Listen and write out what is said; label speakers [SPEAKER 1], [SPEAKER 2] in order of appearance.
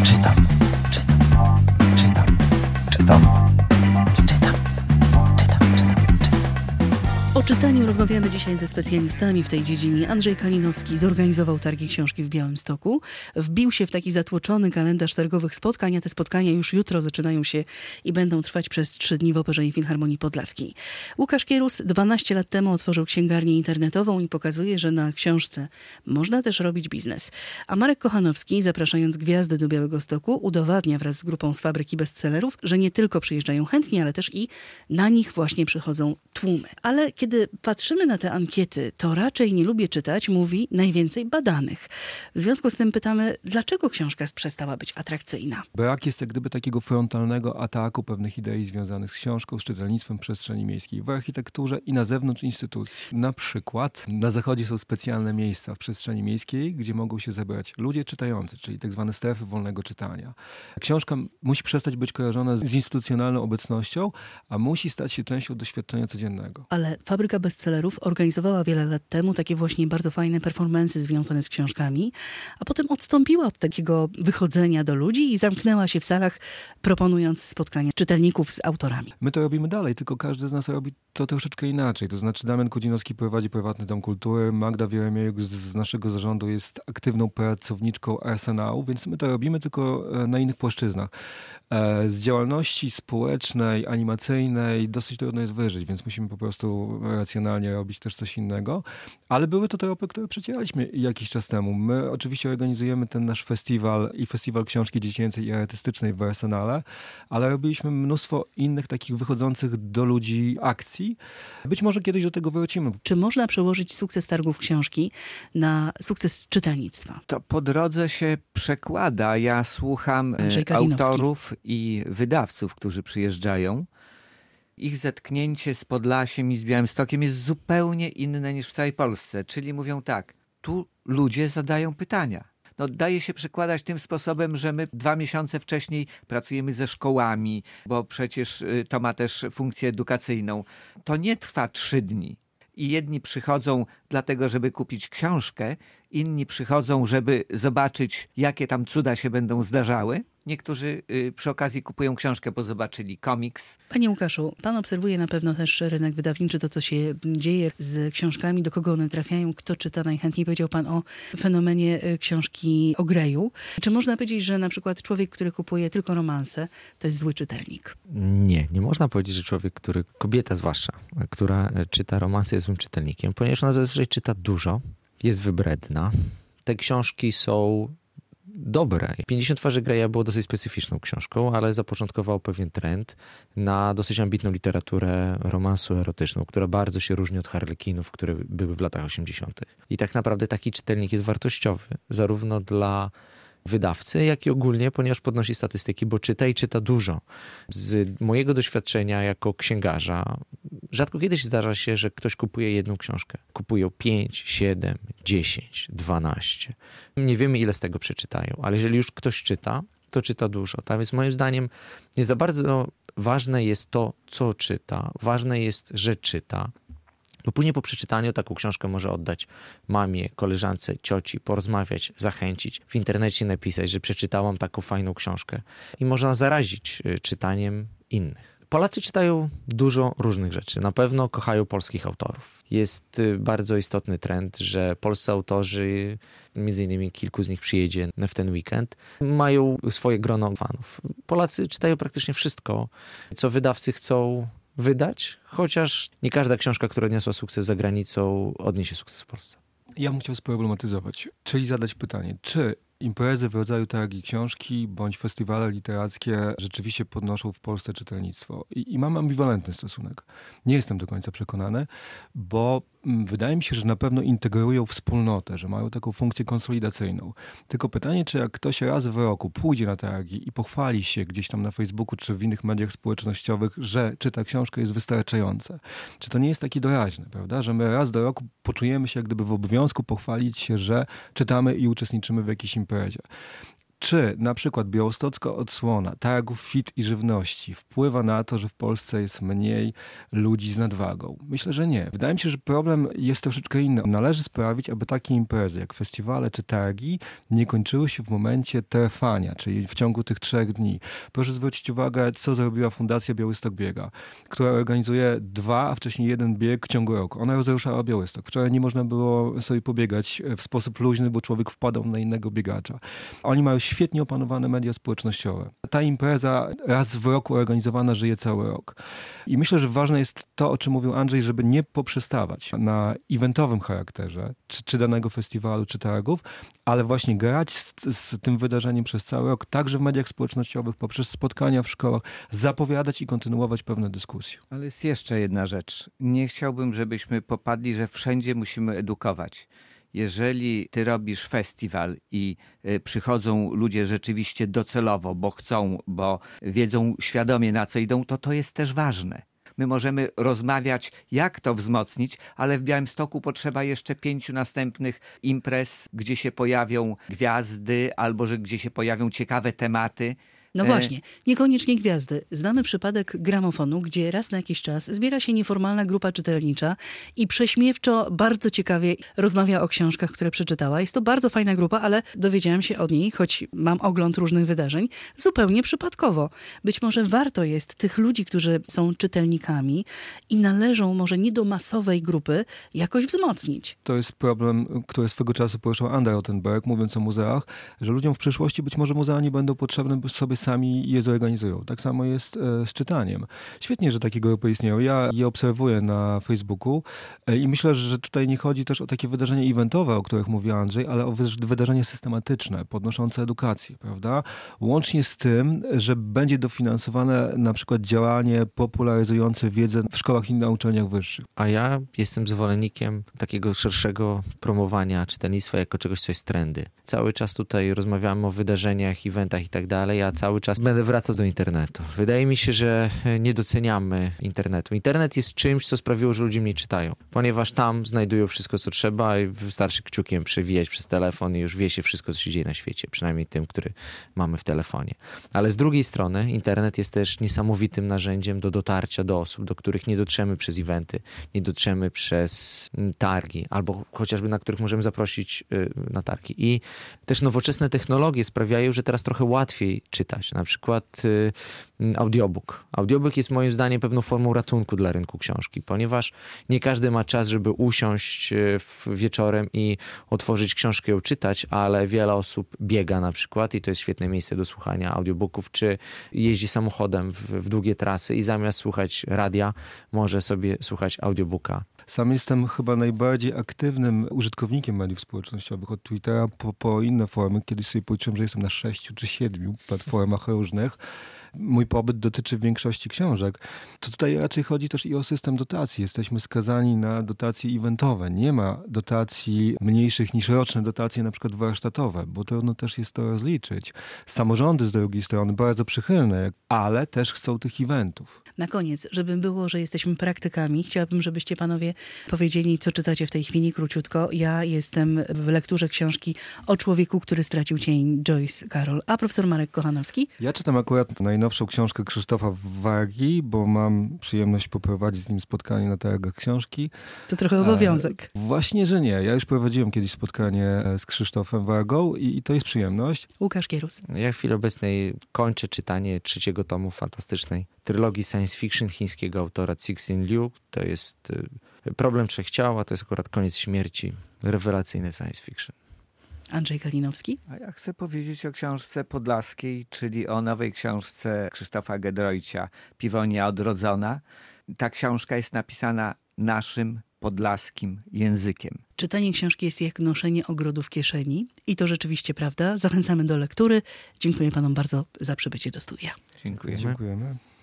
[SPEAKER 1] Czytam.
[SPEAKER 2] O czytaniu rozmawiamy dzisiaj ze specjalistami w tej dziedzinie. Andrzej Kalinowski zorganizował targi książki w Białymstoku. Wbił się w taki zatłoczony kalendarz targowych spotkań, a te spotkania już jutro zaczynają się i będą trwać przez 3 dni w Operze i Filharmonii Podlaskiej. Łukasz Kierus 12 lat temu otworzył księgarnię internetową i pokazuje, że na książce można też robić biznes. A Marek Kochanowski, zapraszając gwiazdy do Białegostoku, udowadnia wraz z grupą z Fabryki Bestsellerów, że nie tylko przyjeżdżają chętni, ale też i na nich właśnie przychodzą tłumy. Ale kiedy patrzymy na te ankiety, to raczej nie lubię czytać, mówi najwięcej badanych. W związku z tym pytamy, dlaczego książka przestała być atrakcyjna?
[SPEAKER 3] Brak jest jak gdyby takiego frontalnego ataku pewnych idei związanych z książką, z czytelnictwem w przestrzeni miejskiej, w architekturze i na zewnątrz instytucji. Na przykład na zachodzie są specjalne miejsca w przestrzeni miejskiej, gdzie mogą się zebrać ludzie czytający, czyli tak zwane strefy wolnego czytania. Książka musi przestać być kojarzona z instytucjonalną obecnością, a musi stać się częścią doświadczenia codziennego.
[SPEAKER 2] Ale Fabryka Bestsellerów organizowała wiele lat temu takie właśnie bardzo fajne performance'y związane z książkami, a potem odstąpiła od takiego wychodzenia do ludzi i zamknęła się w salach, proponując spotkania czytelników z autorami.
[SPEAKER 3] My to robimy dalej, tylko każdy z nas robi to troszeczkę inaczej. To znaczy Damian Kudzinowski prowadzi prywatny dom kultury, Magda Wieremiejuk z naszego zarządu jest aktywną pracowniczką Arsenału, więc my to robimy tylko na innych płaszczyznach. Z działalności społecznej, animacyjnej dosyć trudno jest wyżyć, więc musimy po prostu racjonalnie robić też coś innego. Ale były to tropy, które przecieraliśmy jakiś czas temu. My oczywiście organizujemy ten nasz festiwal i festiwal książki dziecięcej i artystycznej w Arsenale, ale robiliśmy mnóstwo innych takich wychodzących do ludzi akcji. Być może kiedyś do tego wrócimy.
[SPEAKER 2] Czy można przełożyć sukces targów książki na sukces czytelnictwa?
[SPEAKER 4] To po drodze się przekłada. Ja słucham autorów i wydawców, którzy przyjeżdżają. Ich zetknięcie z Podlasiem i z Białymstokiem jest zupełnie inne niż w całej Polsce. Czyli mówią tak, tu ludzie zadają pytania. Daje się przekładać tym sposobem, że my 2 miesiące wcześniej pracujemy ze szkołami, bo przecież to ma też funkcję edukacyjną. To nie trwa 3 dni. I jedni przychodzą dlatego, żeby kupić książkę, inni przychodzą, żeby zobaczyć, jakie tam cuda się będą zdarzały. Niektórzy przy okazji kupują książkę, bo zobaczyli komiks.
[SPEAKER 2] Panie Łukaszu, pan obserwuje na pewno też rynek wydawniczy, to co się dzieje z książkami, do kogo one trafiają, kto czyta najchętniej. Powiedział pan o fenomenie książki o Greju. Czy można powiedzieć, że na przykład człowiek, który kupuje tylko romanse, to jest zły czytelnik?
[SPEAKER 5] Nie można powiedzieć, że człowiek, kobieta zwłaszcza, która czyta romanse, jest złym czytelnikiem, ponieważ ona zazwyczaj czyta dużo, jest wybredna. Te książki są dobre. 50 twarzy Greya było dosyć specyficzną książką, ale zapoczątkował pewien trend na dosyć ambitną literaturę romansu erotyczną, która bardzo się różni od harlekinów, które były w latach 80. I tak naprawdę taki czytelnik jest wartościowy, zarówno dla wydawcy, jak i ogólnie, ponieważ podnosi statystyki, bo czyta i czyta dużo. Z mojego doświadczenia jako księgarza, rzadko kiedyś zdarza się, że ktoś kupuje jedną książkę. Kupują 5, 7, 10, 12. Nie wiemy, ile z tego przeczytają, ale jeżeli już ktoś czyta, to czyta dużo. Tak więc moim zdaniem nie za bardzo ważne jest to, co czyta. Ważne jest, że czyta. Bo później po przeczytaniu taką książkę może oddać mamie, koleżance, cioci, porozmawiać, zachęcić, w internecie napisać, że przeczytałam taką fajną książkę. I można zarazić czytaniem innych. Polacy czytają dużo różnych rzeczy. Na pewno kochają polskich autorów. Jest bardzo istotny trend, że polscy autorzy, między innymi kilku z nich przyjedzie w ten weekend, mają swoje grono fanów. Polacy czytają praktycznie wszystko, co wydawcy chcą wydać, chociaż nie każda książka, która odniosła sukces za granicą, odniesie sukces w Polsce.
[SPEAKER 3] Ja bym chciał sproblematyzować, czyli zadać pytanie, czy imprezy w rodzaju targi książki bądź festiwale literackie rzeczywiście podnoszą w Polsce czytelnictwo. I mam ambiwalentny stosunek. Nie jestem do końca przekonany, bo wydaje mi się, że na pewno integrują wspólnotę, że mają taką funkcję konsolidacyjną. Tylko pytanie, czy jak ktoś raz w roku pójdzie na targi i pochwali się gdzieś tam na Facebooku czy w innych mediach społecznościowych, że czyta książkę, jest wystarczające. Czy to nie jest takie doraźne, prawda? Że my raz do roku poczujemy się jak gdyby w obowiązku pochwalić się, że czytamy i uczestniczymy w jakiejś imprezie. Czy na przykład białostocka odsłona targów fit i żywności wpływa na to, że w Polsce jest mniej ludzi z nadwagą? Myślę, że nie. Wydaje mi się, że problem jest troszeczkę inny. Należy sprawić, aby takie imprezy jak festiwale czy targi nie kończyły się w momencie trwania, czyli w ciągu tych 3 dni. Proszę zwrócić uwagę, co zrobiła Fundacja Białystok Biega, która organizuje 2, a wcześniej 1 bieg w ciągu roku. Ona rozruszała Białystok. Wczoraj nie można było sobie pobiegać w sposób luźny, bo człowiek wpadał na innego biegacza. Oni mają świetnie opanowane media społecznościowe. Ta impreza raz w roku organizowana żyje cały rok. I myślę, że ważne jest to, o czym mówił Andrzej, żeby nie poprzestawać na eventowym charakterze, czy danego festiwalu, czy targów, ale właśnie grać z tym wydarzeniem przez cały rok, także w mediach społecznościowych, poprzez spotkania w szkołach, zapowiadać i kontynuować pewne dyskusje.
[SPEAKER 4] Ale jest jeszcze jedna rzecz. Nie chciałbym, żebyśmy popadli, że wszędzie musimy edukować. Jeżeli ty robisz festiwal i przychodzą ludzie rzeczywiście docelowo, bo chcą, bo wiedzą świadomie, na co idą, to jest też ważne. My możemy rozmawiać, jak to wzmocnić, ale w Białymstoku potrzeba jeszcze 5 następnych imprez, gdzie się pojawią gwiazdy albo gdzie się pojawią ciekawe tematy.
[SPEAKER 2] No właśnie, niekoniecznie gwiazdy. Znamy przypadek gramofonu, gdzie raz na jakiś czas zbiera się nieformalna grupa czytelnicza i prześmiewczo, bardzo ciekawie rozmawia o książkach, które przeczytała. Jest to bardzo fajna grupa, ale dowiedziałam się od niej, choć mam ogląd różnych wydarzeń, zupełnie przypadkowo. Być może warto jest tych ludzi, którzy są czytelnikami i należą może nie do masowej grupy, jakoś wzmocnić.
[SPEAKER 3] To jest problem, który swego czasu poruszał Andrzej Rothenberg, mówiąc o muzeach, że ludziom w przyszłości być może muzea nie będą potrzebne, bo sobie sami je zorganizują. Tak samo jest z czytaniem. Świetnie, że takie grupy istnieją. Ja je obserwuję na Facebooku i myślę, że tutaj nie chodzi też o takie wydarzenia eventowe, o których mówi Andrzej, ale o wydarzenia systematyczne, podnoszące edukację, prawda? Łącznie z tym, że będzie dofinansowane na przykład działanie popularyzujące wiedzę w szkołach i na uczelniach wyższych.
[SPEAKER 5] A ja jestem zwolennikiem takiego szerszego promowania czytelnictwa jako czegoś, co jest trendy. Cały czas tutaj rozmawiamy o wydarzeniach, eventach i tak dalej, a cały czas będę wracał do internetu. Wydaje mi się, że nie doceniamy internetu. Internet jest czymś, co sprawiło, że ludzie mniej czytają, ponieważ tam znajdują wszystko, co trzeba i wystarczy kciukiem przewijać przez telefon i już wie się wszystko, co się dzieje na świecie, przynajmniej tym, który mamy w telefonie. Ale z drugiej strony internet jest też niesamowitym narzędziem do dotarcia do osób, do których nie dotrzemy przez eventy, nie dotrzemy przez targi, albo chociażby na których możemy zaprosić na targi. I też nowoczesne technologie sprawiają, że teraz trochę łatwiej czytać. Na przykład audiobook. Audiobook jest moim zdaniem pewną formą ratunku dla rynku książki, ponieważ nie każdy ma czas, żeby usiąść wieczorem i otworzyć książkę i ją czytać, ale wiele osób biega na przykład i to jest świetne miejsce do słuchania audiobooków, czy jeździ samochodem w długie trasy i zamiast słuchać radia, może sobie słuchać audiobooka.
[SPEAKER 3] Sam jestem chyba najbardziej aktywnym użytkownikiem mediów społecznościowych od Twittera po inne formy. Kiedyś sobie policzyłem, że jestem na 6 czy 7 platformach różnych. Mój pobyt dotyczy większości książek. To tutaj raczej chodzi też i o system dotacji. Jesteśmy skazani na dotacje eventowe. Nie ma dotacji mniejszych niż roczne dotacje, na przykład warsztatowe, bo trudno też jest to rozliczyć. Samorządy z drugiej strony bardzo przychylne, ale też chcą tych eventów.
[SPEAKER 2] Na koniec, żeby było, że jesteśmy praktykami, chciałabym, żebyście panowie powiedzieli, co czytacie w tej chwili króciutko. Ja jestem w lekturze książki o człowieku, który stracił cień, Joyce Carol. A profesor Marek Kochanowski?
[SPEAKER 3] Ja czytam akurat najnowszą książkę Krzysztofa Wargi, bo mam przyjemność poprowadzić z nim spotkanie na targach książki.
[SPEAKER 2] To trochę obowiązek.
[SPEAKER 3] Właśnie, że nie. Ja już prowadziłem kiedyś spotkanie z Krzysztofem Wargą i to jest przyjemność.
[SPEAKER 2] Łukasz Kierus.
[SPEAKER 5] Ja w chwili obecnej kończę czytanie 3 tomu fantastycznej trylogii science fiction chińskiego autora Cixin Liu. To jest Problem Trzech Ciał, a to jest akurat Koniec Śmierci. Rewelacyjny science fiction.
[SPEAKER 2] Andrzej Kalinowski.
[SPEAKER 4] A ja chcę powiedzieć o książce podlaskiej, czyli o nowej książce Krzysztofa Gedroycia Piwonia odrodzona. Ta książka jest napisana naszym podlaskim językiem.
[SPEAKER 2] Czytanie książki jest jak noszenie ogrodu w kieszeni i to rzeczywiście prawda. Zachęcamy do lektury. Dziękuję panom bardzo za przybycie do studia.
[SPEAKER 4] Dziękuję.
[SPEAKER 3] Dziękujemy.